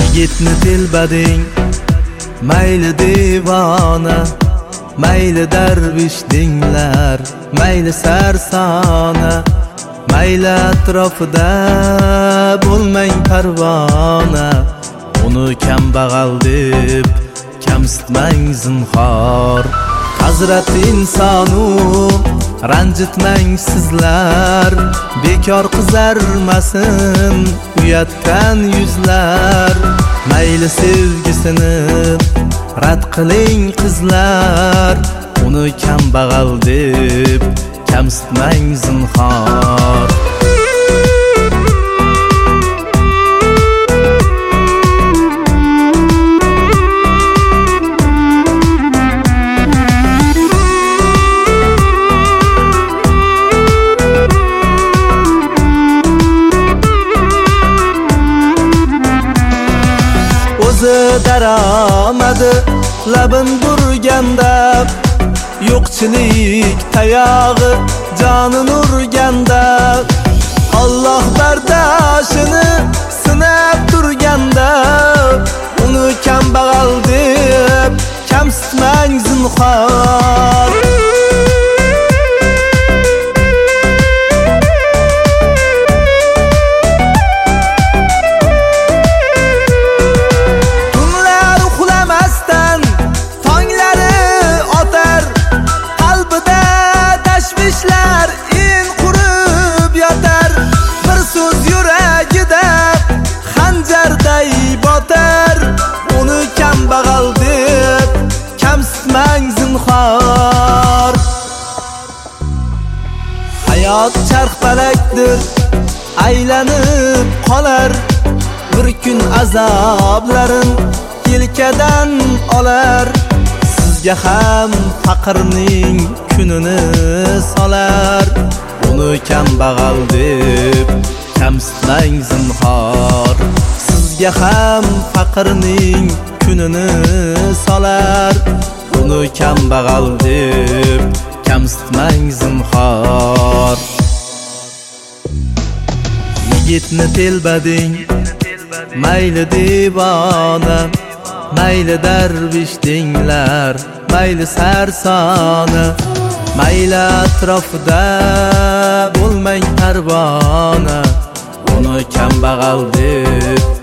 Yigitni telbading mayli devona, mayli darvish dinglar, mayli sarsona, mayli atrofida bo'lmang parvona. Uni kambag'al deb kamsitmang zinhor. Hazrat insonu ranjitmang sizlar, bekor qizarmasin uyatdan yuzlar. Mayli sevgisini rad qiling qizlar, uni kambag'al deb kamsitmang zinhor. Daromadi labin burganda, yo'qchilik tayog'i jonini urganda, Alloh bardoshini sinab turganda, uni kambag'al deb kamsitmang zinhor. Uni kambag'al deb kamsitmang zinhor. Hayot charxpalakdir, aylanib qolar, bir kun azoblarin yelkadan olar. Sizga ham faqirning kunini solar, uni kambag'al deb kamsitmang zinhor. Sizga ham faqirning kunini solar, uni kambag'al deb kamsitmang zinhor. Yigitni telbading mayli devona, mayli darvish dinglar, mayli sarsona, mayli atrofida bo'lmang parvona. Uni kambag'al deb